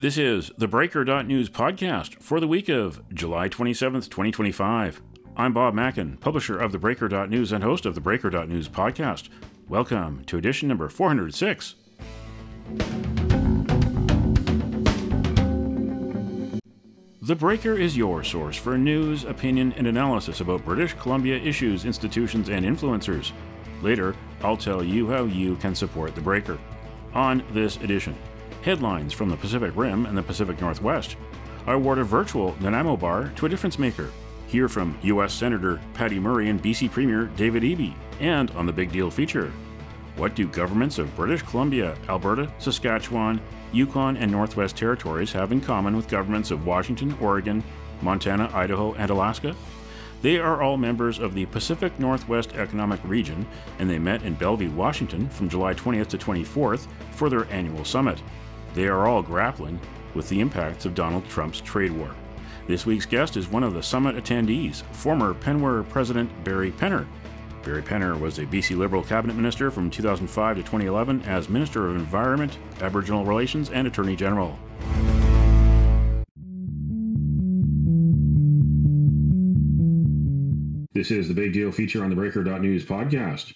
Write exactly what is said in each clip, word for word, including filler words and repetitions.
This is the Breaker dot News podcast for the week of July twenty-seventh, twenty twenty-five. I'm Bob Mackin, publisher of the Breaker dot News and host of the Breaker dot News podcast. Welcome to edition number four hundred six. The Breaker is your source for news, opinion, and analysis about British Columbia issues, institutions, and influencers. Later, I'll tell you how you can support the Breaker. On this edition, headlines from the Pacific Rim and the Pacific Northwest. I award a virtual Nanaimo bar to a difference maker. Hear from U S Senator Patty Murray and B C Premier David Eby. And on the Big Deal feature, what do governments of British Columbia, Alberta, Saskatchewan, Yukon, and Northwest Territories have in common with governments of Washington, Oregon, Montana, Idaho, and Alaska? They are all members of the Pacific Northwest Economic Region, and they met in Bellevue, Washington from July twentieth to twenty-fourth for their annual summit. They are all grappling with the impacts of Donald Trump's trade war. This week's guest is one of the summit attendees, former Penware President Barry Penner. Barry Penner was a B C Liberal cabinet minister from two thousand five to twenty eleven as Minister of Environment, Aboriginal Relations, and Attorney General. This is the Big Deal feature on the Breaker dot News podcast.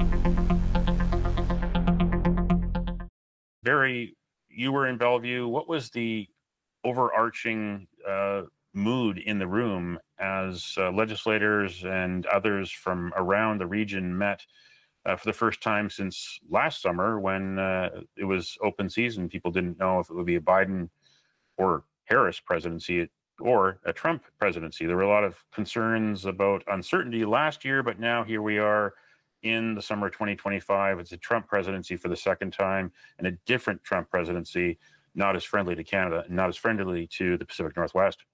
Barry, you were in Bellevue. What was the overarching uh, mood in the room as uh, legislators and others from around the region met uh, for the first time since last summer when uh, it was open season? People didn't know if it would be a Biden or Harris presidency or a Trump presidency. There were a lot of concerns about uncertainty last year, but now here we are in the summer of twenty twenty-five. It's a Trump presidency for the second time, and a different Trump presidency, not as friendly to Canada, not as friendly to the Pacific Northwest.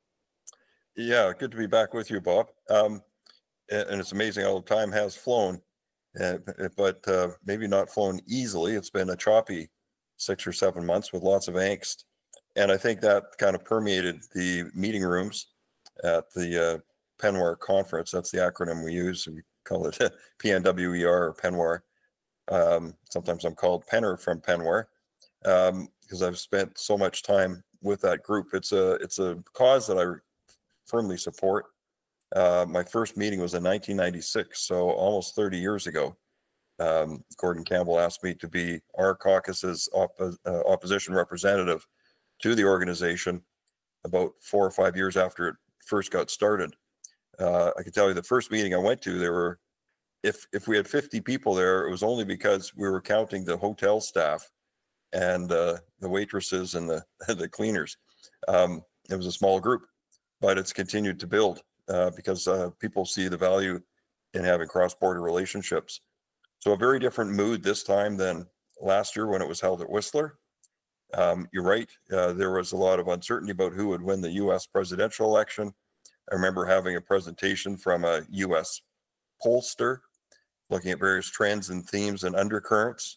Yeah, good to be back with you, Bob. Um, and, and it's amazing how time has flown, uh, but uh, maybe not flown easily. It's been a choppy six or seven months with lots of angst. And I think that kind of permeated the meeting rooms at the uh, Penware conference. That's the acronym we use. We call it P N W E R or Penware. Um, sometimes I'm called Penner from Penware um, because I've spent so much time with that group. It's a, it's a cause that I firmly support. Uh, my first meeting was in nineteen ninety-six, so almost thirty years ago. Um, Gordon Campbell asked me to be our caucus's oppo- uh, opposition representative to the organization about four or five years after it first got started. Uh, I can tell you the first meeting I went to, there were, if if we had fifty people there, it was only because we were counting the hotel staff and uh, the waitresses and the the cleaners. Um, it was a small group, but it's continued to build uh, because uh, people see the value in having cross-border relationships. So a very different mood this time than last year when it was held at Whistler. Um, you're right. Uh, there was a lot of uncertainty about who would win the U S presidential election. I remember having a presentation from a U S pollster looking at various trends and themes and undercurrents.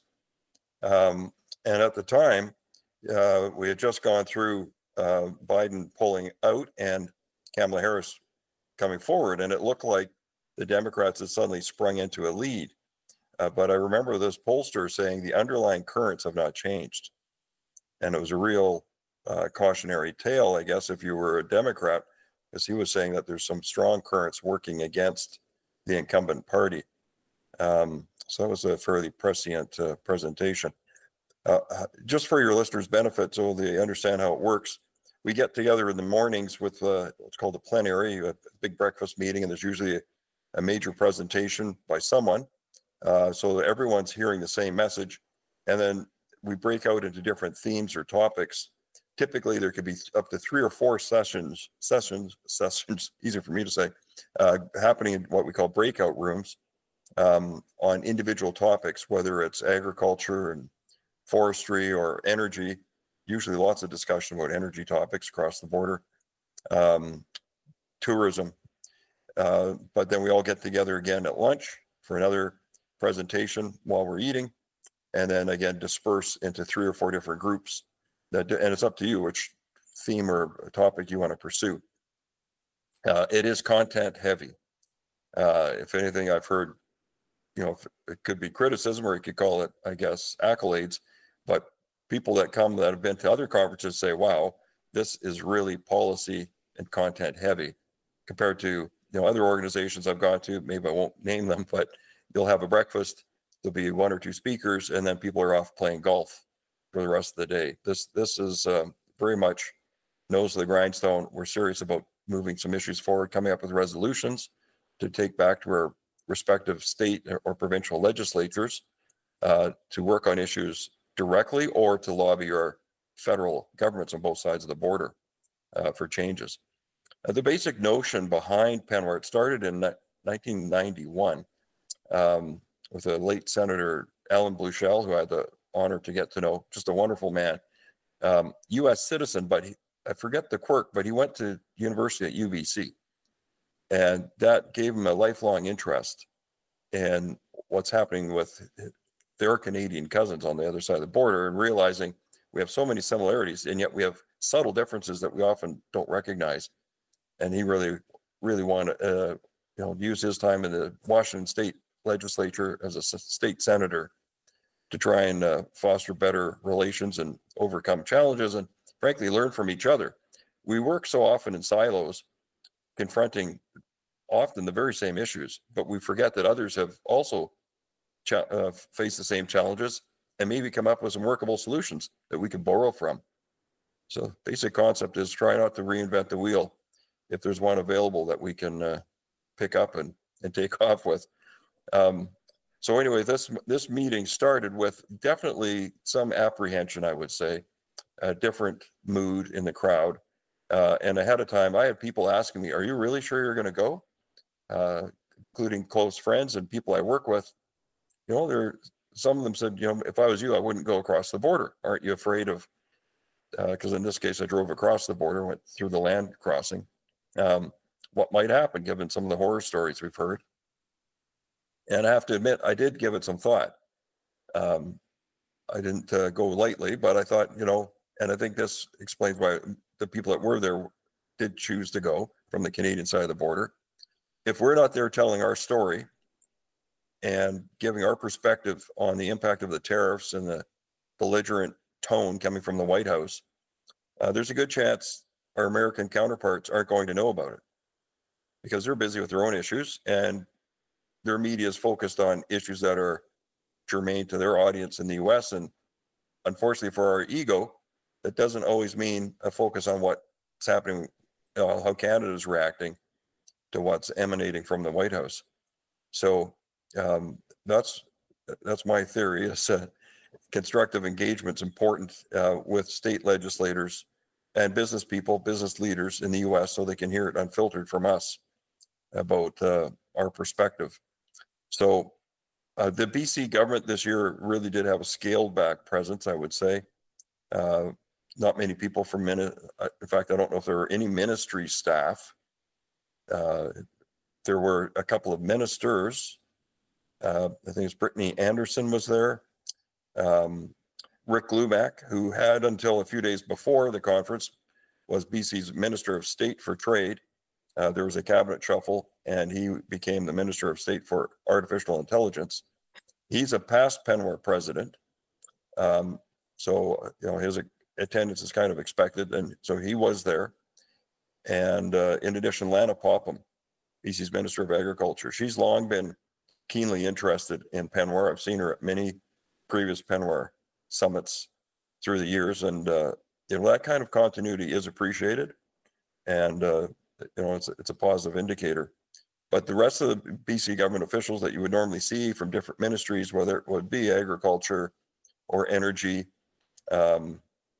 Um, and at the time, uh, we had just gone through uh, Biden pulling out and Kamala Harris coming forward, and it looked like the Democrats had suddenly sprung into a lead. Uh, but I remember this pollster saying the underlying currents have not changed. And it was a real uh, cautionary tale, I guess, if you were a Democrat, because he was saying that there's some strong currents working against the incumbent party. Um, so that was a fairly prescient uh, presentation. Uh, just for your listeners' benefit, so they understand how it works, we get together in the mornings with uh, what's called a plenary, a big breakfast meeting, and there's usually a, a major presentation by someone, uh, so that everyone's hearing the same message. And then we break out into different themes or topics. Typically, there could be up to three or four sessions, sessions, sessions, easier for me to say, uh, happening in what we call breakout rooms um, on individual topics, whether it's agriculture and forestry or energy. Usually lots of discussion about energy topics across the border, um, tourism. Uh, but then we all get together again at lunch for another presentation while we're eating, and then again disperse into three or four different groups. That, and it's up to you which theme or topic you want to pursue. Uh, it is content heavy. Uh, if anything, I've heard, you know, it could be criticism or you could call it, I guess, accolades, but people that come that have been to other conferences say, wow, this is really policy and content heavy compared to, you know, other organizations I've gone to. Maybe I won't name them, but you'll have a breakfast, there'll be one or two speakers, and then people are off playing golf for the rest of the day. This this is um, very much nose to the grindstone. We're serious about moving some issues forward, coming up with resolutions to take back to our respective state or provincial legislatures uh, to work on issues directly or to lobby our federal governments on both sides of the border uh, for changes. Uh, the basic notion behind PennWAR, it started in nineteen ninety-one um, with a late Senator Alan Bluchel, who I had the honor to get to know, just a wonderful man, um, U S citizen, but he, I forget the quirk, but he went to university at U B C. And that gave him a lifelong interest in what's happening with their Canadian cousins on the other side of the border, and realizing we have so many similarities, and yet we have subtle differences that we often don't recognize. And he really, really wanted to, uh, you know, use his time in the Washington State Legislature as a state senator to try and uh, foster better relations and overcome challenges, and frankly, learn from each other. We work so often in silos, confronting often the very same issues, but we forget that others have also cha- uh, faced the same challenges and maybe come up with some workable solutions that we can borrow from. So basic concept is try not to reinvent the wheel if there's one available that we can uh, pick up and, and take off with. Um, so anyway, this this meeting started with definitely some apprehension, I would say, a different mood in the crowd. Uh, and ahead of time, I had people asking me, are you really sure you're going to go? Uh, including close friends and people I work with. You know, there, some of them said, you know, if I was you, I wouldn't go across the border. Aren't you afraid of, because uh, in this case, I drove across the border, went through the land crossing. Um, what might happen given some of the horror stories we've heard? And I have to admit, I did give it some thought. Um, I didn't uh, go lightly, but I thought, you know, and I think this explains why the people that were there did choose to go from the Canadian side of the border. If we're not there telling our story and giving our perspective on the impact of the tariffs and the belligerent tone coming from the White House, uh, there's a good chance our American counterparts aren't going to know about it because they're busy with their own issues and their media is focused on issues that are germane to their audience in the U S. And unfortunately for our ego, that doesn't always mean a focus on what's happening, you know, how Canada is reacting to what's emanating from the White House. So um, that's that's my theory. Is uh, constructive engagement's important uh, with state legislators and business people, business leaders in the U S, so they can hear it unfiltered from us about uh, our perspective. So uh, the B C government this year really did have a scaled back presence, I would say. Uh, not many people from, in fact, I don't know if there were any ministry staff. Uh, there were a couple of ministers. Uh, I think it's Brittany Anderson was there. Um, Rick Glumac, who had until a few days before the conference was B C's Minister of State for Trade. Uh, there was a cabinet shuffle and he became the Minister of State for Artificial Intelligence. He's a past PennWAR president. Um, so, you know, his attendance is kind of expected. And so he was there. And uh, in addition, Lana Popham, B C's Minister of Agriculture. She's long been keenly interested in PennWAR. I've seen her at many previous PennWAR summits through the years. And, uh, you know, that kind of continuity is appreciated. And, uh, you know, it's, it's a positive indicator. But the rest of the B C government officials that you would normally see from different ministries, whether it would be agriculture or energy, um,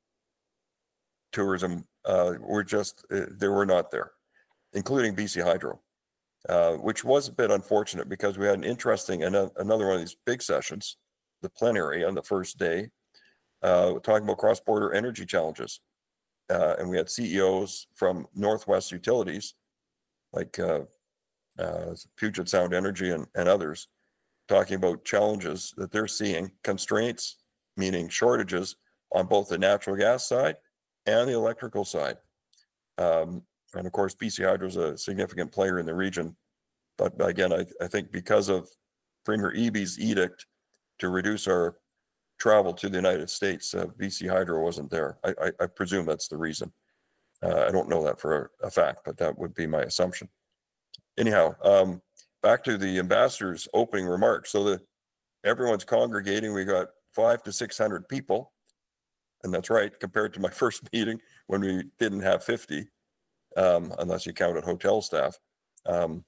tourism, uh, were just, uh, they were not there, including B C Hydro, uh, which was a bit unfortunate because we had an interesting, another, another one of these big sessions, the plenary on the first day, uh, talking about cross-border energy challenges. Uh, and we had C E Os from Northwest Utilities, like uh, uh, Puget Sound Energy and, and others, talking about challenges that they're seeing, constraints, meaning shortages on both the natural gas side and the electrical side. Um, and of course, B C Hydro is a significant player in the region. But again, I, I think because of Premier Eby's edict to reduce our travel to the United States. Uh, B C Hydro wasn't there. I, I, I presume that's the reason. Uh, I don't know that for a, a fact, but that would be my assumption. Anyhow, um, back to the ambassador's opening remarks. So the everyone's congregating. We got five to six hundred people, and that's right compared to my first meeting when we didn't have fifty, um, unless you counted hotel staff. Um,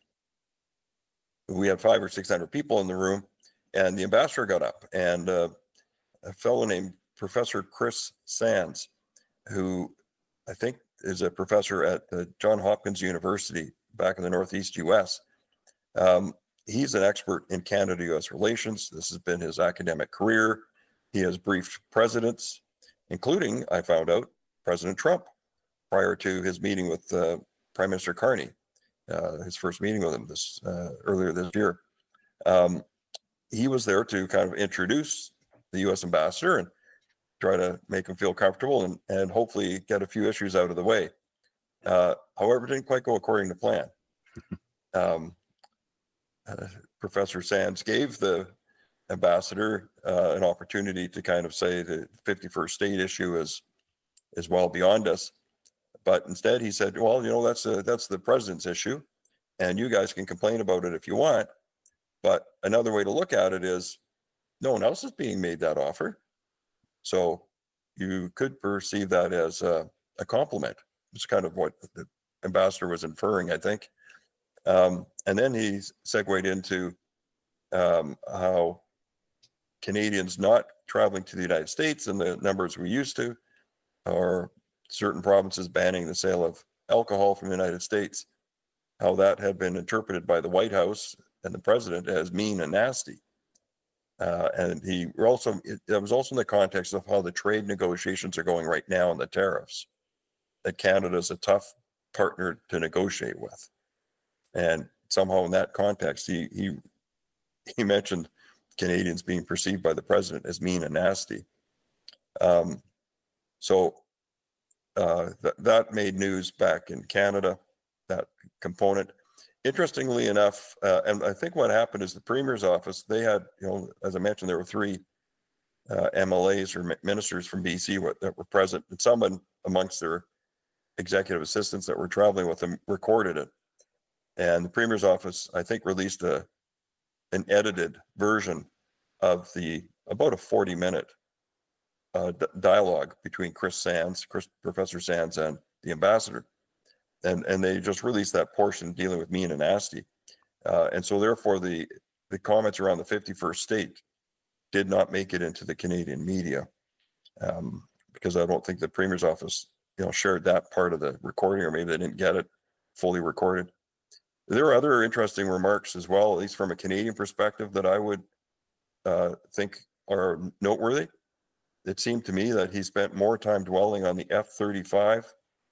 we had five or six hundred people in the room, and the ambassador got up, and uh, a fellow named Professor Chris Sands, who I think is a professor at the Johns Hopkins University back in the Northeast U S. Um, he's an expert in Canada-U S relations. This has been his academic career. He has briefed presidents, including, I found out, President Trump, prior to his meeting with uh, Prime Minister Carney, uh, his first meeting with him this uh, earlier this year. Um, he was there to kind of introduce the U S ambassador and try to make him feel comfortable and, and hopefully get a few issues out of the way. Uh, however, it didn't quite go according to plan. Um, uh, Professor Sands gave the ambassador uh, an opportunity to kind of say the fifty-first state issue is is well beyond us, but instead he said, well, you know, that's a, that's the president's issue, and you guys can complain about it if you want, but another way to look at it is no one else is being made that offer, so you could perceive that as a, a compliment. It's kind of what the ambassador was inferring, I think. Um, and then he segued into um, how Canadians not traveling to the United States and the numbers we used to, or certain provinces banning the sale of alcohol from the United States, how that had been interpreted by the White House and the president as mean and nasty. Uh, and he also, it, it was also in the context of how the trade negotiations are going right now on the tariffs, that Canada is a tough partner to negotiate with. And somehow in that context, he, he, he mentioned Canadians being perceived by the president as mean and nasty. Um, so uh, th that made news back in Canada, that component. Interestingly enough, uh, and I think what happened is the Premier's office, they had, you know, as I mentioned, there were three uh, M L As or ministers from B C that were present, and someone amongst their executive assistants that were traveling with them recorded it. And the Premier's office, I think, released a an edited version of the about a forty minute uh, dialogue between Chris Sands, Chris, Professor Sands, and the ambassador. And, and they just released that portion dealing with mean and nasty. Uh, and so therefore the, the comments around the fifty-first state did not make it into the Canadian media, um, because I don't think the Premier's office, you know, shared that part of the recording, or maybe they didn't get it fully recorded. There are other interesting remarks as well, at least from a Canadian perspective, that I would uh, think are noteworthy. It seemed to me that he spent more time dwelling on the F thirty-five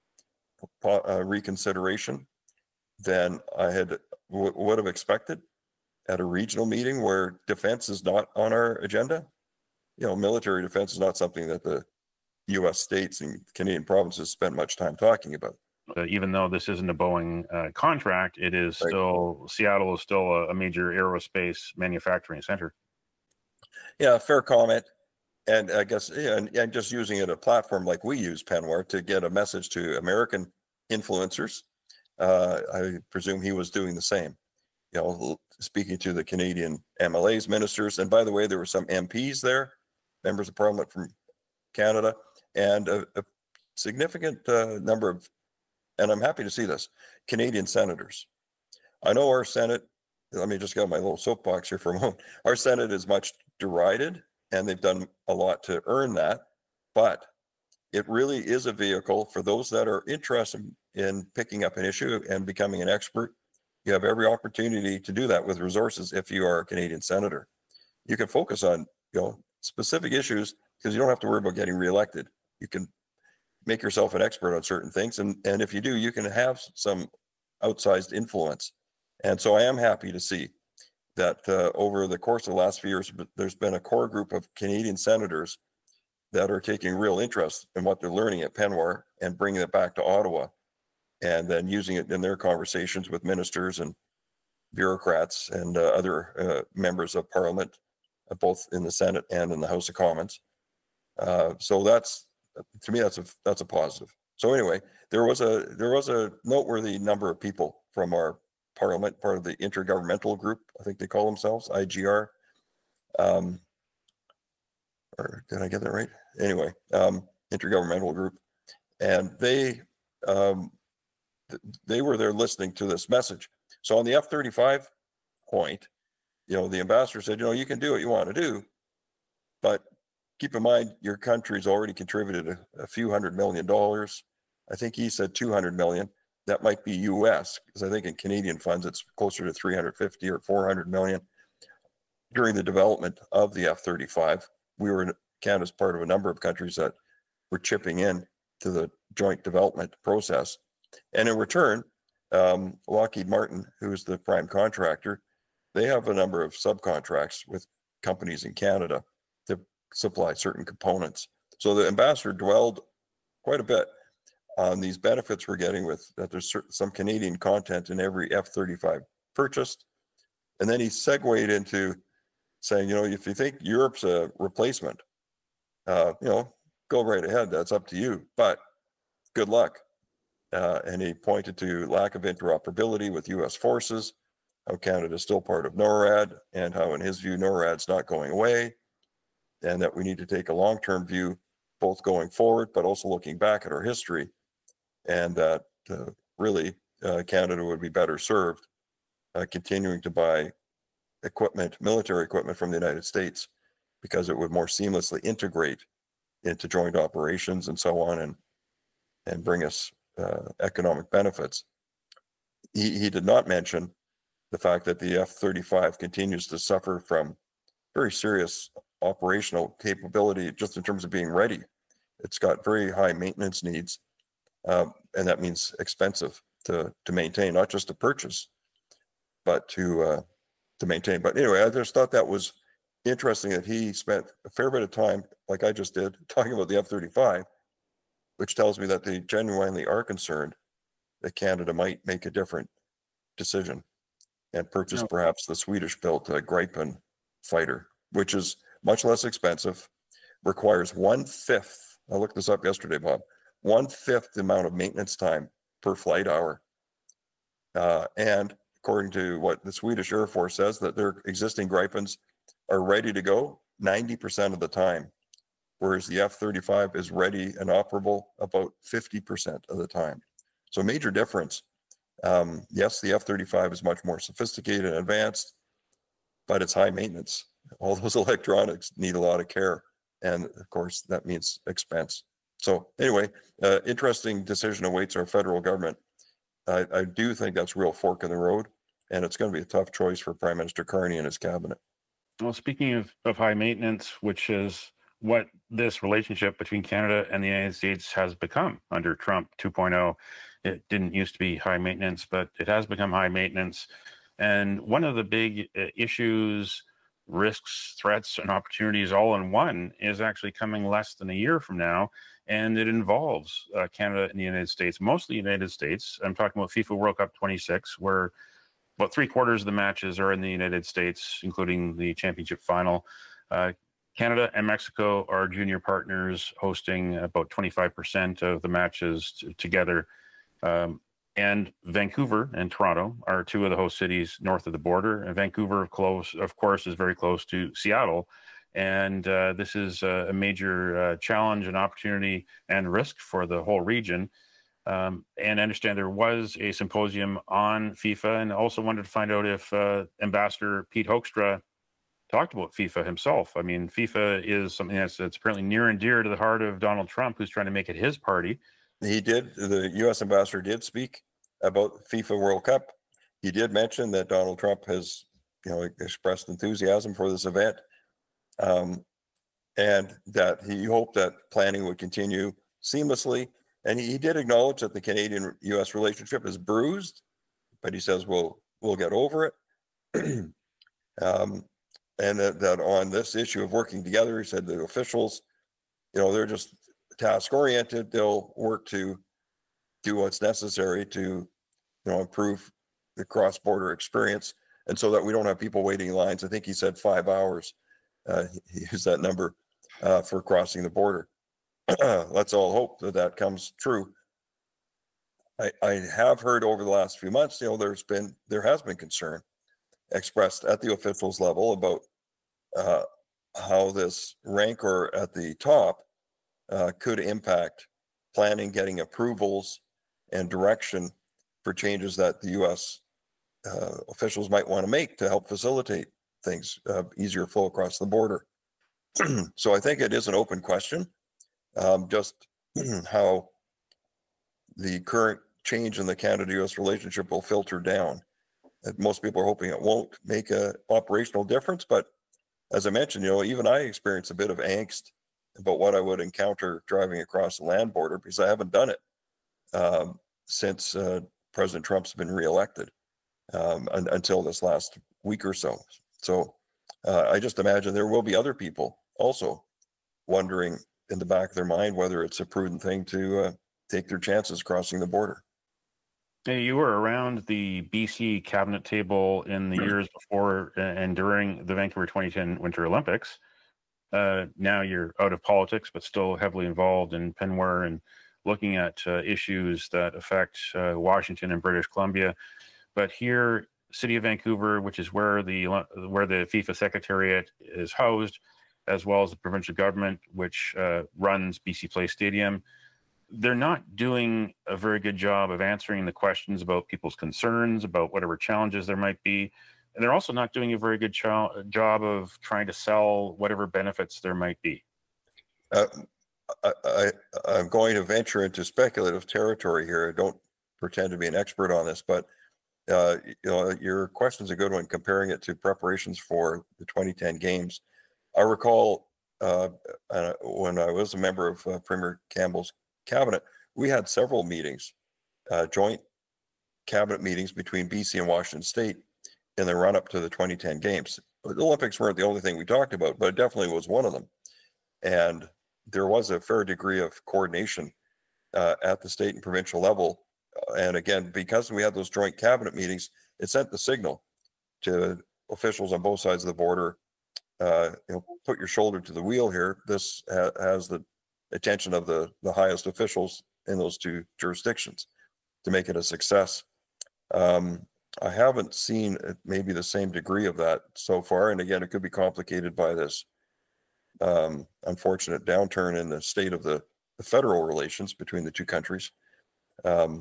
uh, reconsideration than I had w would have expected at a regional meeting where defense is not on our agenda. You know, military defense is not something that the U S states and Canadian provinces spend much time talking about. Uh, even though this isn't a Boeing uh, contract, it is Right. still, Seattle is still a, a major aerospace manufacturing center. Yeah, fair comment. And I guess, yeah, and, and just using it a platform like we use Penwar to get a message to American influencers. Uh, I presume he was doing the same, you know, speaking to the Canadian M L As, ministers. And by the way, there were some M Ps there, members of parliament from Canada, and a, a significant uh, number of, and I'm happy to see this, Canadian senators. I know our Senate, let me just get my little soapbox here for a moment. Our Senate is much derided, and they've done a lot to earn that, but it really is a vehicle for those that are interested in picking up an issue and becoming an expert. You have every opportunity to do that with resources if you are a Canadian senator. You can focus on, you know, specific issues because you don't have to worry about getting reelected. You can make yourself an expert on certain things, and, and if you do, you can have some outsized influence. And so I am happy to see that uh, over the course of the last few years, there's been a core group of Canadian senators that are taking real interest in what they're learning at Penwar and bringing it back to Ottawa, and then using it in their conversations with ministers and bureaucrats and uh, other uh, members of parliament uh, both in the Senate and in the House of Commons. Uh, so that's, to me, that's a that's a positive. So anyway, there was a there was a noteworthy number of people from our Parliament, part of the Intergovernmental Group, I think they call themselves, I G R. Um, or did I get that right? Anyway, um, Intergovernmental Group, and they um, th they were there listening to this message. So on the F thirty-five point, you know, the ambassador said, you know, you can do what you want to do, but keep in mind your country's already contributed a, a few hundred million dollars. I think he said two hundred million. That might be U S, because I think in Canadian funds it's closer to three hundred fifty or four hundred million. During the development of the F thirty-five, we were in Canada's part of a number of countries that were chipping in to the joint development process. And in return, um, Lockheed Martin, who is the prime contractor, they have a number of subcontracts with companies in Canada to supply certain components. So the ambassador dwelled quite a bit on these benefits we're getting with that there's certain, some Canadian content in every F thirty-five purchased. And then he segued into saying, you know, if you think Europe's a replacement, uh, you know, go right ahead. That's up to you, but good luck. Uh, and he pointed to lack of interoperability with U S forces, how Canada is still part of NORAD, and how, in his view, NORAD's not going away, and that we need to take a long-term view, both going forward, but also looking back at our history, and that uh, really uh, Canada would be better served uh, continuing to buy equipment, military equipment from the United States, because it would more seamlessly integrate into joint operations and so on, and and bring us uh, economic benefits. He, he did not mention the fact that the F thirty-five continues to suffer from very serious operational capability, just in terms of being ready. It's got very high maintenance needs, uh, and that means expensive to to maintain, not just to purchase, but to uh, to maintain. But anyway, I just thought that was interesting that he spent a fair bit of time, like I just did, talking about the F thirty-five, which tells me that they genuinely are concerned that Canada might make a different decision and purchase No. perhaps the Swedish-built uh, Gripen fighter, which is much less expensive, requires one-fifth, I looked this up yesterday, Bob, one-fifth the amount of maintenance time per flight hour. Uh, and according to what the Swedish Air Force says, that their existing Gripens are ready to go ninety percent of the time, whereas the F thirty-five is ready and operable about fifty percent of the time. So major difference. Um, yes, the F thirty-five is much more sophisticated and advanced, but it's high maintenance. All those electronics need a lot of care. And of course, that means expense. So anyway, uh, interesting decision awaits our federal government. I, I do think that's a real fork in the road, and it's going to be a tough choice for Prime Minister Carney and his cabinet. Well, speaking of, of high maintenance, which is what this relationship between Canada and the United States has become under Trump two point oh. It didn't used to be high maintenance, but it has become high maintenance. And one of the big uh, issues, risks, threats, and opportunities all in one is actually coming less than a year from now. And it involves uh, Canada and the United States, mostly the United States. I'm talking about FIFA World Cup twenty-six, where about three quarters of the matches are in the United States, including the championship final. Uh, Canada and Mexico are junior partners, hosting about twenty-five percent of the matches t- together. Um, and Vancouver and Toronto are two of the host cities north of the border. And Vancouver, close, of course, is very close to Seattle. And uh, this is a, a major uh, challenge and opportunity and risk for the whole region. Um, and I understand there was a symposium on FIFA, and also wanted to find out if uh, Ambassador Pete Hoekstra talked about FIFA himself. I mean, FIFA is something that's, that's apparently near and dear to the heart of Donald Trump, who's trying to make it his party. He did, the U S ambassador did speak about FIFA World Cup. He did mention that Donald Trump has, you know, expressed enthusiasm for this event, um, and that he hoped that planning would continue seamlessly. And he, he did acknowledge that the Canadian U S relationship is bruised, but he says we'll we'll get over it. um, and that, that on this issue of working together, he said the officials, you know, they're just task oriented. They'll work to do what's necessary to, you know, improve the cross-border experience, and so that we don't have people waiting in lines. I think he said five hours Uh, he used that number uh, for crossing the border. Let's all hope that that comes true. I, I have heard over the last few months, you know, there's been, there has been concern expressed at the officials level about uh, how this rancor at the top uh, could impact planning, getting approvals and direction for changes that the U S uh, officials might want to make to help facilitate things, uh, easier flow across the border. So I think it is an open question, um, just how the current change in the Canada-U S relationship will filter down. And most people are hoping it won't make a operational difference, but as I mentioned, you know, even I experience a bit of angst about what I would encounter driving across the land border because I haven't done it um, since uh, President Trump's been reelected um, un until this last week or so. So uh, I just imagine there will be other people also wondering in the back of their mind whether it's a prudent thing to uh, take their chances crossing the border. Hey, you were around the B C cabinet table in the years before and during the Vancouver twenty ten Winter Olympics. Uh, now you're out of politics, but still heavily involved in P N W R and looking at uh, issues that affect uh, Washington and British Columbia. But here, City of Vancouver, which is where the where the FIFA Secretariat is housed, as well as the provincial government, which uh, runs B C Place Stadium, they're not doing a very good job of answering the questions about people's concerns, about whatever challenges there might be. And they're also not doing a very good job of trying to sell whatever benefits there might be. Uh, I, I, I'm going to venture into speculative territory here. I don't pretend to be an expert on this, but uh, you know, your question's a good one, comparing it to preparations for the twenty ten games. I recall uh, uh, when I was a member of uh, Premier Campbell's cabinet, we had several meetings, uh, joint cabinet meetings between B C and Washington State in the run up to the twenty ten games. The Olympics weren't the only thing we talked about, but it definitely was one of them. And there was a fair degree of coordination uh, at the state and provincial level. And again, because we had those joint cabinet meetings, it sent the signal to officials on both sides of the border, uh, you know, put your shoulder to the wheel here. This ha has the attention of the, the highest officials in those two jurisdictions to make it a success. Um, I haven't seen maybe the same degree of that so far. And again, it could be complicated by this um, unfortunate downturn in the state of the, the federal relations between the two countries. Um,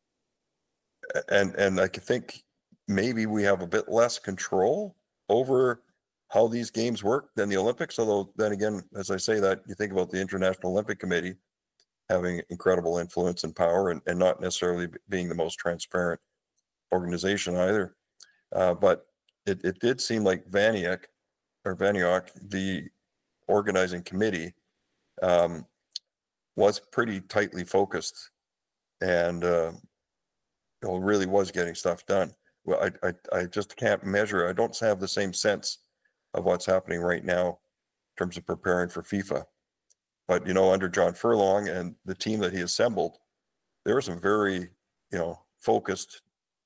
and, and I think maybe we have a bit less control over how these games work than the Olympics. Although then again, as I say that, you think about the International Olympic Committee having incredible influence and power and, and not necessarily being the most transparent organization either. Uh, but it, it did seem like VANIAC or VANIOC, the organizing committee, um, was pretty tightly focused and uh, you know, really was getting stuff done. Well, I, I, I just can't measure. I don't have the same sense of what's happening right now in terms of preparing for FIFA. But, you know, under John Furlong and the team that he assembled, there were some very, you know, focused,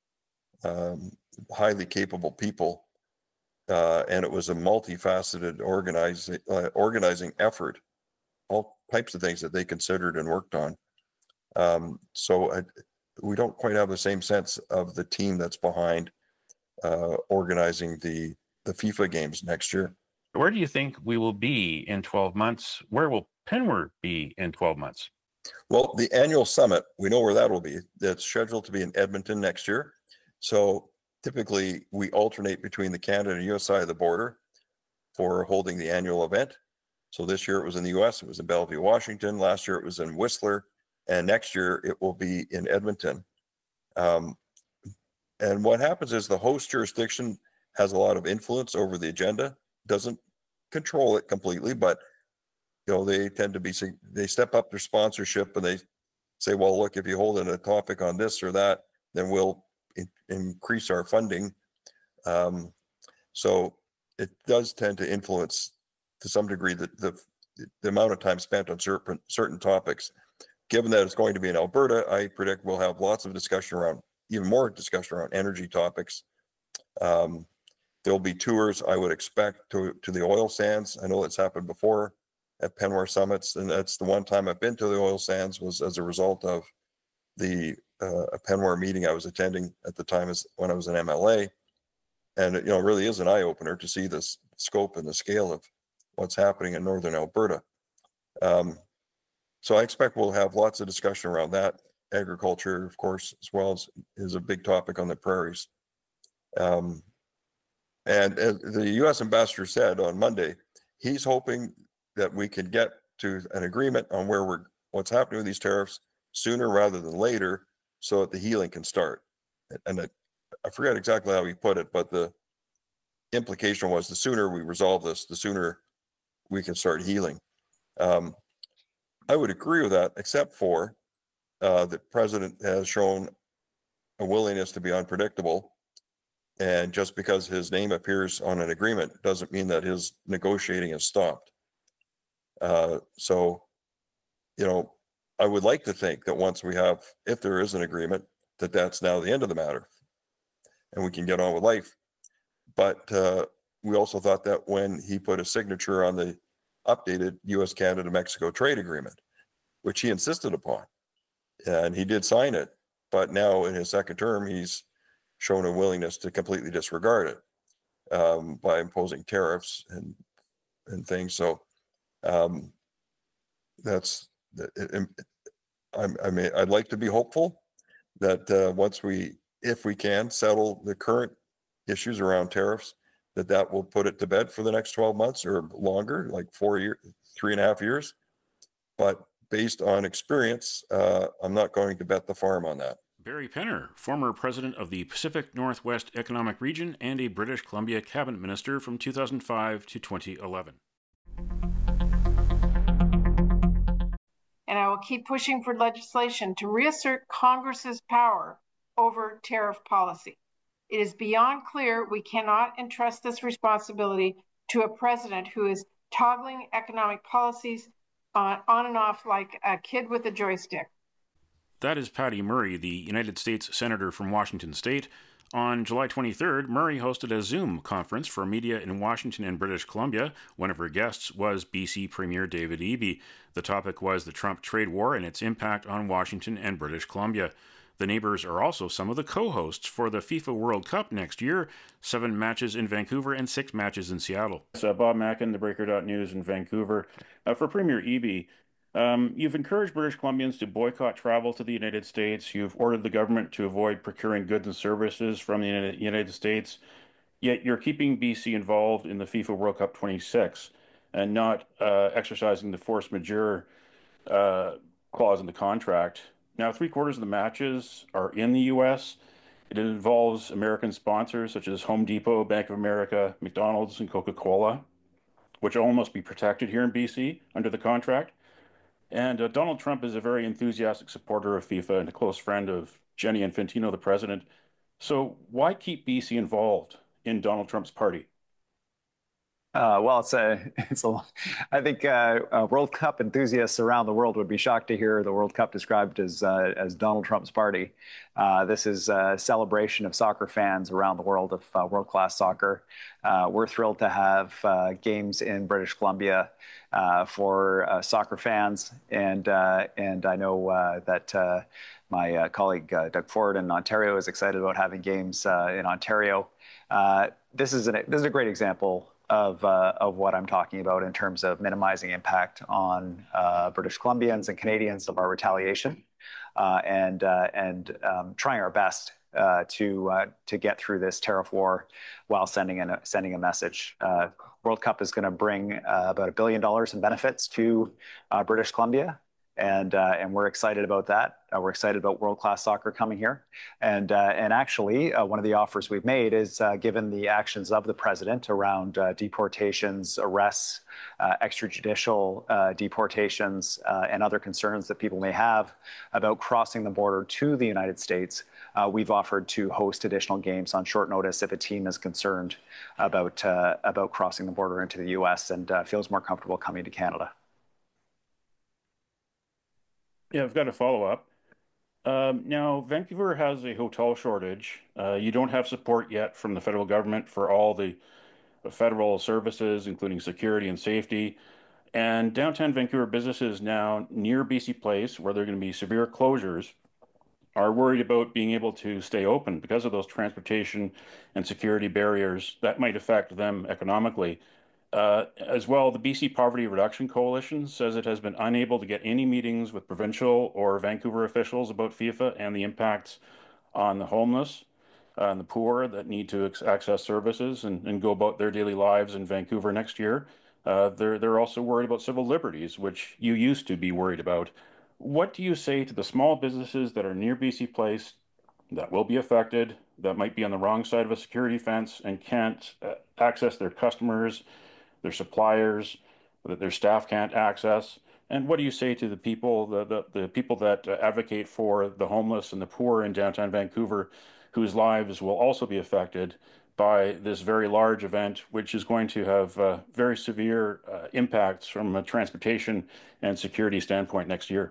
um, highly capable people. Uh, and it was a multifaceted organizing, uh, organizing effort, all types of things that they considered and worked on. Um, so I, we don't quite have the same sense of the team that's behind uh, organizing the, the FIFA games next year. Where do you think we will be in twelve months? Where will P N W R be in twelve months? Well, the annual summit, we know where that will be. That's scheduled to be in Edmonton next year. So typically we alternate between the Canada and U S side of the border for holding the annual event. So this year it was in the U S, it was in Bellevue, Washington. Last year it was in Whistler, and next year it will be in Edmonton. Um, and what happens is the host jurisdiction has a lot of influence over the agenda, doesn't control it completely, but you know, they tend to be, they step up their sponsorship and they say, well, look, if you hold a topic on this or that, then we'll in, increase our funding. Um, so it does tend to influence to some degree the, the, the amount of time spent on certain, certain topics. Given that it's going to be in Alberta, I predict we'll have lots of discussion around, even more discussion around energy topics. Um, There'll be tours, I would expect, to, to the oil sands. I know it's happened before at Penwar summits, and that's the one time I've been to the oil sands was as a result of the uh, a Penwar meeting I was attending at the time as when I was an M L A. And it, you know, really is an eye opener to see this scope and the scale of what's happening in northern Alberta. Um, so I expect we'll have lots of discussion around that. Agriculture, of course, as well as is a big topic on the prairies. Um, and as the U S ambassador said on Monday, he's hoping that we can get to an agreement on where we're, what's happening with these tariffs sooner rather than later, so that the healing can start. And I, I forget exactly how he put it, but the implication was the sooner we resolve this, the sooner we can start healing. Um, I would agree with that, except for uh, the president has shown a willingness to be unpredictable. And just because his name appears on an agreement doesn't mean that his negotiating has stopped. Uh, so, you know, I would like to think that once we have, if there is an agreement, that that's now the end of the matter and we can get on with life. But uh, we also thought that when he put a signature on the updated U S Canada Mexico trade agreement, which he insisted upon, and he did sign it, but now in his second term, he's shown a willingness to completely disregard it um, by imposing tariffs and and things. So um, that's, it, it, I, I mean, I'd like to be hopeful that uh, once we, if we can settle the current issues around tariffs, that that will put it to bed for the next twelve months or longer, like four years, three and a half years. But based on experience, uh, I'm not going to bet the farm on that. Barry Penner, former president of the Pacific Northwest Economic Region and a British Columbia cabinet minister from two thousand five to twenty eleven. And I will keep pushing for legislation to reassert Congress's power over tariff policy. It is beyond clear we cannot entrust this responsibility to a president who is toggling economic policies on, on and off like a kid with a joystick. That is Patty Murray, the United States Senator from Washington State. On July twenty-third, Murray hosted a Zoom conference for media in Washington and British Columbia. One of her guests was B C Premier David Eby. The topic was the Trump trade war and its impact on Washington and British Columbia. The neighbors are also some of the co-hosts for the FIFA World Cup next year. Seven matches in Vancouver and six matches in Seattle. So Bob Mackin, the Breaker dot News in Vancouver. Uh, for Premier Eby, Um, you've encouraged British Columbians to boycott travel to the United States. You've ordered the government to avoid procuring goods and services from the United States. Yet you're keeping B C involved in the FIFA World Cup twenty-six and not uh, exercising the force majeure uh, clause in the contract. Now, three quarters of the matches are in the U S. It involves American sponsors such as Home Depot, Bank of America, McDonald's, and Coca-Cola, which all must be protected here in B C under the contract. And uh, Donald Trump is a very enthusiastic supporter of FIFA and a close friend of Gianni Infantino, the president. So why keep B C involved in Donald Trump's party? Uh, well, it's a, it's a, I think uh, uh, World Cup enthusiasts around the world would be shocked to hear the World Cup described as uh, as Donald Trump's party. Uh, this is a celebration of soccer fans around the world of uh, world-class soccer. Uh, we're thrilled to have uh, games in British Columbia uh, for uh, soccer fans, and uh, and I know uh, that uh, my uh, colleague uh, Doug Ford in Ontario is excited about having games uh, in Ontario. Uh, this is an, this is a great example of uh, of what I'm talking about in terms of minimizing impact on uh, British Columbians and Canadians of our retaliation, uh, and uh, and um, trying our best uh, to uh, to get through this tariff war while sending a sending a message. Uh, World Cup is going to bring uh, about a billion dollars in benefits to uh, British Columbia. And uh, and we're excited about that. Uh, we're excited about world-class soccer coming here. And uh, and actually, uh, one of the offers we've made is, uh, given the actions of the president around uh, deportations, arrests, uh, extrajudicial uh, deportations, uh, and other concerns that people may have about crossing the border to the United States, uh, we've offered to host additional games on short notice if a team is concerned about uh, about crossing the border into the U S and uh, feels more comfortable coming to Canada. Yeah, I've got a follow-up. Um, now, Vancouver has a hotel shortage. Uh, you don't have support yet from the federal government for all the federal services, including security and safety. And downtown Vancouver businesses now near B C Place, where there are going to be severe closures, are worried about being able to stay open because of those transportation and security barriers that might affect them economically. Uh, as well, the B C Poverty Reduction Coalition says it has been unable to get any meetings with provincial or Vancouver officials about FIFA and the impacts on the homeless uh, and the poor that need to access services and, and go about their daily lives in Vancouver next year. Uh, they're, they're also worried about civil liberties, which you used to be worried about. What do you say to the small businesses that are near B C Place that will be affected, that might be on the wrong side of a security fence and can't uh, access their customers, their suppliers, that their staff can't access? And what do you say to the people, the, the, the people that advocate for the homeless and the poor in downtown Vancouver, whose lives will also be affected by this very large event, which is going to have uh, very severe uh, impacts from a transportation and security standpoint next year?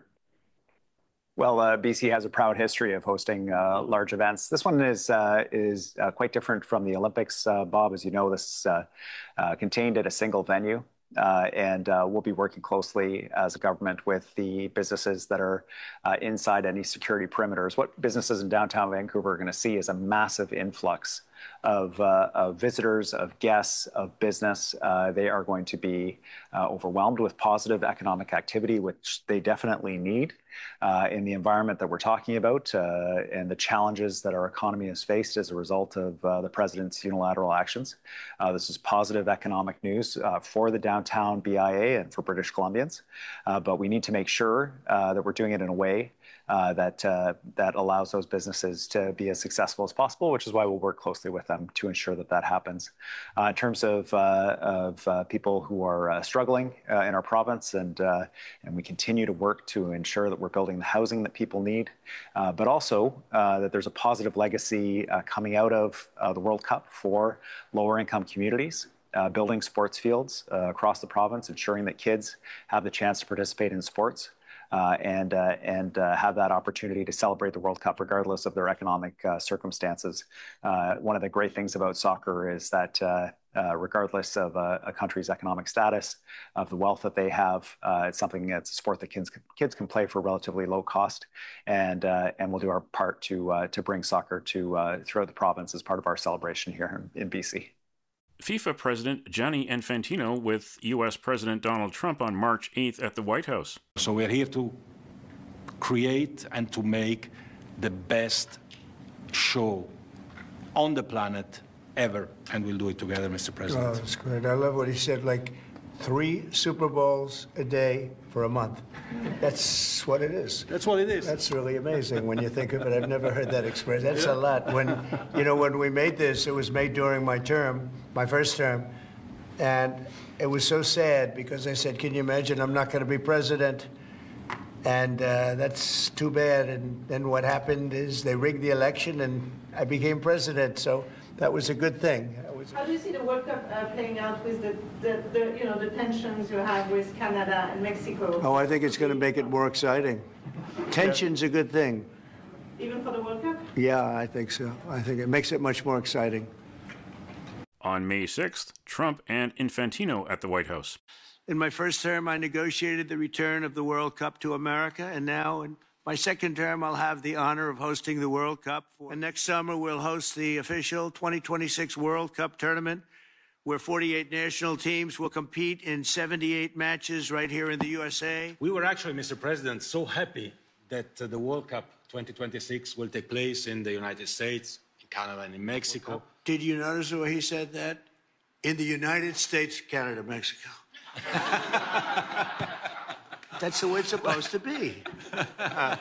Well, uh, B C has a proud history of hosting uh, large events. This one is uh, is uh, quite different from the Olympics, uh, Bob. As you know, this is uh, uh, contained at a single venue. Uh, and uh, we'll be working closely as a government with the businesses that are uh, inside any security perimeters. What businesses in downtown Vancouver are going to see is a massive influx of, uh, of visitors, of guests, of business. Uh, they are going to be uh, overwhelmed with positive economic activity, which they definitely need uh, in the environment that we're talking about uh, and the challenges that our economy has faced as a result of uh, the president's unilateral actions. Uh, this is positive economic news uh, for the downtown B I A and for British Columbians, uh, but we need to make sure uh, that we're doing it in a way Uh, that uh, that allows those businesses to be as successful as possible, which is why we'll work closely with them to ensure that that happens. Uh, in terms of uh, of uh, people who are uh, struggling uh, in our province, and uh, and we continue to work to ensure that we're building the housing that people need, uh, but also uh, that there's a positive legacy uh, coming out of uh, the World Cup for lower income communities. Uh, building sports fields uh, across the province, ensuring that kids have the chance to participate in sports. Uh, and uh, and uh, have that opportunity to celebrate the World Cup regardless of their economic uh, circumstances. Uh, one of the great things about soccer is that uh, uh, regardless of a, a country's economic status, of the wealth that they have, uh, it's something that's a sport that kids, kids can play for relatively low cost. And uh, and we'll do our part to uh, to bring soccer to uh, throughout the province as part of our celebration here in, in B C. FIFA President Gianni Infantino with U S President Donald Trump on March eighth at the White House. So we're here to create and to make the best show on the planet ever, and we'll do it together, Mister President. Oh, that's great. I love what he said, like three Super Bowls a day for a month. That's what it is. That's what it is. That's really amazing when you think of it. I've never heard that expressed. That's yeah. a lot. When, you know, when we made this, it was made during my term, my first term, and it was so sad because I said, can you imagine I'm not going to be president? And uh, that's too bad. And then what happened is they rigged the election and I became president. So that was a good thing. How do you see the World Cup uh, playing out with the, the, the, you know, the tensions you have with Canada and Mexico? Oh, I think it's going to make it more exciting. Tension's a good thing. Even for the World Cup? Yeah, I think so. I think it makes it much more exciting. On May sixth, Trump and Infantino at the White House. In my first term, I negotiated the return of the World Cup to America, and now in my second term, I'll have the honor of hosting the World Cup. And next summer, we'll host the official twenty twenty-six World Cup tournament, where forty-eight national teams will compete in seventy-eight matches right here in the U S A. We were actually, Mister President, so happy that uh, the World Cup twenty twenty-six will take place in the United States, in Canada, and in Mexico. Did you notice where he said that? In the United States, Canada, Mexico. That's the way it's supposed to be. Uh.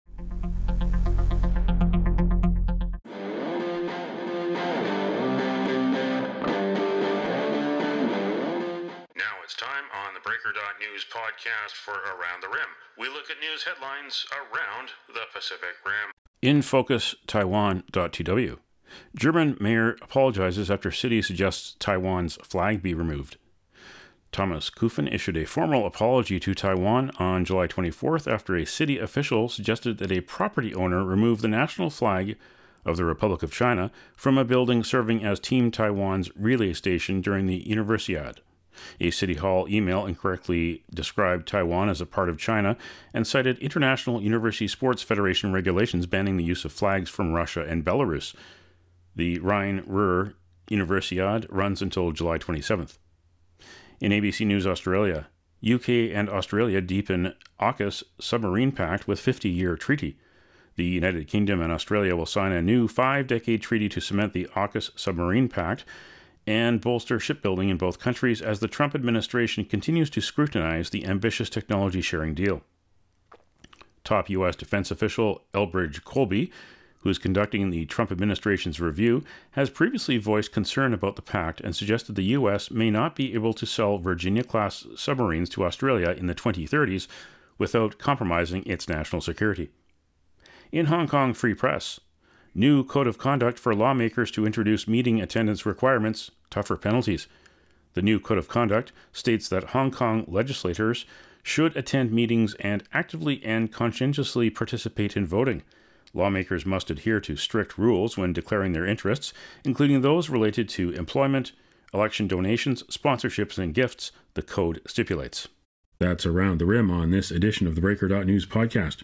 Now it's time on the Breaker dot News podcast for Around the Rim. We look at news headlines around the Pacific Rim. In Focus Taiwan dot T W. German mayor apologizes after city suggests Taiwan's flag be removed. Thomas Kufen issued a formal apology to Taiwan on July twenty-fourth after a city official suggested that a property owner remove the national flag of the Republic of China from a building serving as Team Taiwan's relay station during the Universiade. A City Hall email incorrectly described Taiwan as a part of China and cited International University Sports Federation regulations banning the use of flags from Russia and Belarus. The Rhine-Ruhr Universiade runs until July twenty-seventh. In A B C News Australia, U K and Australia deepen AUKUS submarine pact with fifty-year treaty. The United Kingdom and Australia will sign a new five-decade treaty to cement the AUKUS submarine pact and bolster shipbuilding in both countries as the Trump administration continues to scrutinize the ambitious technology sharing deal. Top U S defense official Elbridge Colby, who is conducting the Trump administration's review, has previously voiced concern about the pact and suggested the U S may not be able to sell Virginia-class submarines to Australia in the twenty thirties without compromising its national security. In Hong Kong Free Press, new code of conduct for lawmakers to introduce meeting attendance requirements, tougher penalties. The new code of conduct states that Hong Kong legislators should attend meetings and actively and conscientiously participate in voting. Lawmakers must adhere to strict rules when declaring their interests, including those related to employment, election donations, sponsorships, and gifts, the code stipulates. That's Around the Rim on this edition of the Breaker dot News podcast.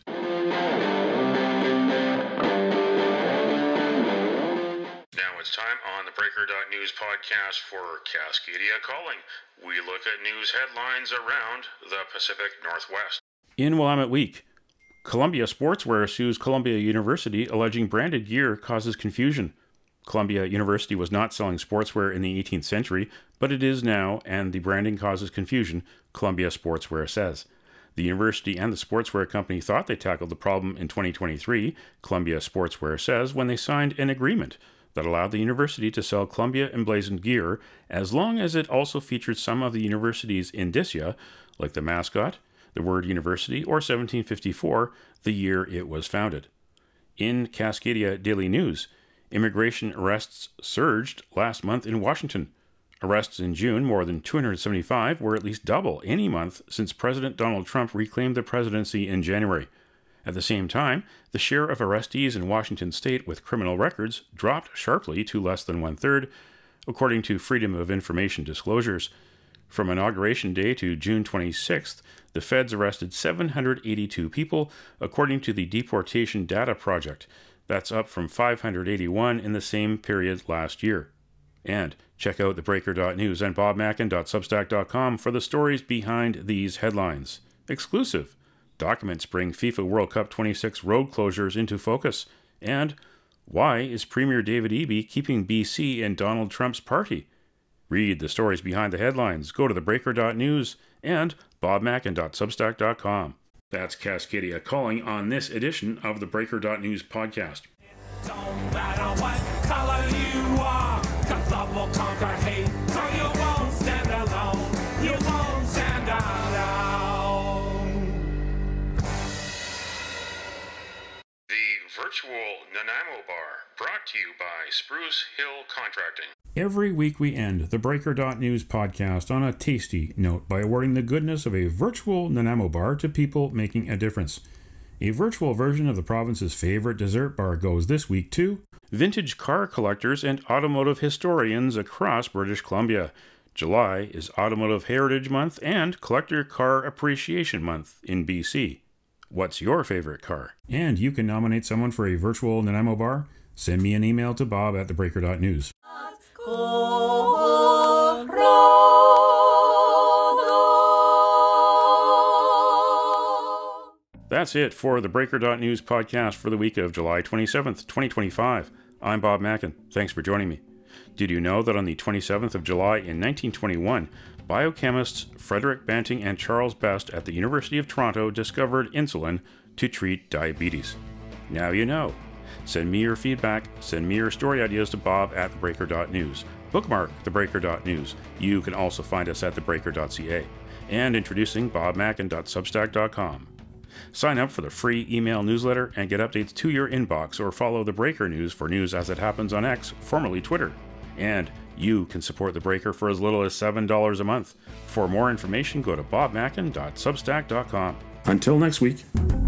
It's time on the Breaker dot News podcast for Cascadia Calling. We look at news headlines around the Pacific Northwest. In Willamette Week, Columbia Sportswear sues Columbia University alleging branded gear causes confusion. Columbia University was not selling sportswear in the eighteenth century, but it is now, and the branding causes confusion, Columbia Sportswear says. The university and the sportswear company thought they tackled the problem in twenty twenty-three, Columbia Sportswear says, when they signed an agreement that allowed the university to sell Columbia emblazoned gear as long as it also featured some of the university's indicia, like the mascot, the word university, or seventeen fifty-four, the year it was founded. In Cascadia Daily News, immigration arrests surged last month in Washington. Arrests in June, more than two hundred seventy-five, were at least double any month since President Donald Trump reclaimed the presidency in January. At the same time, the share of arrestees in Washington state with criminal records dropped sharply to less than one-third, according to Freedom of Information disclosures. From Inauguration Day to June twenty-sixth, the feds arrested seven hundred eighty-two people, according to the Deportation Data Project. That's up from five hundred eighty-one in the same period last year. And check out the Breaker dot News and bob mackin dot substack dot com for the stories behind these headlines. Exclusive. Documents bring FIFA World Cup twenty-six road closures into focus. And why is Premier David Eby keeping B C in Donald Trump's party? Read the stories behind the headlines. Go to the Breaker dot News and bob mackin dot substack dot com. That's Cascadia Calling on this edition of the Breaker dot News podcast. Don't matter what color you are, 'cause love will conquer hate, so you won't stand alone. You won't stand alone. The virtual Nanaimo Bar, brought to you by Spruce Hill Contracting. Every week we end the Breaker dot News podcast on a tasty note by awarding the goodness of a virtual Nanaimo bar to people making a difference. A virtual version of the province's favorite dessert bar goes this week to vintage car collectors and automotive historians across British Columbia. July is Automotive Heritage Month and Collector Car Appreciation Month in B C. What's your favorite car? And you can nominate someone for a virtual Nanaimo bar. Send me an email to bob at the breaker dot news. That's it for the Breaker dot News podcast for the week of July twenty-seventh, twenty twenty-five. I'm Bob Mackin. Thanks for joining me. Did you know that on the twenty-seventh of July in nineteen twenty-one, biochemists Frederick Banting and Charles Best at the University of Toronto discovered insulin to treat diabetes? Now you know. Send me your feedback, send me your story ideas to bob at the breaker dot news. Bookmark the Breaker dot News. You can also find us at the breaker dot c a. And introducing bob mackin dot substack dot com. Sign up for the free email newsletter and get updates to your inbox, or follow the Breaker News for news as it happens on X, formerly Twitter. And You can support The Breaker for as little as seven dollars a month. For more information, go to bob mackin dot substack dot com. Until next week.